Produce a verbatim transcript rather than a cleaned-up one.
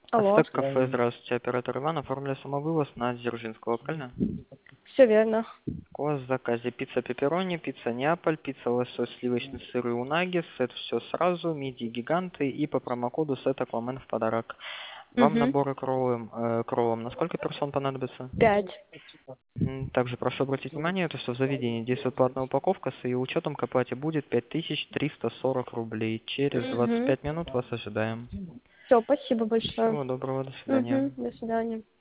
Алло. Ацтек кафе, здравствуйте, оператор Иван, оформили самовывоз на Дзержинского, правильно? Все верно. У вас в заказе пицца пепперони, пицца Неаполь, пицца лосось, сливочный сыр и унаги, это все сразу, мидии гиганты и по промокоду сет Аквамен в подарок. Вам Угу. наборы кровом, э, кровом на сколько персон понадобится? Пять. М, Также прошу обратить внимание, это что в заведении действует платная упаковка, с ее учетом к оплате будет пять тысяч триста сорок рублей. Через двадцать Угу. пять минут вас ожидаем. Все, спасибо большое. Всего доброго, до свидания. Угу. До свидания.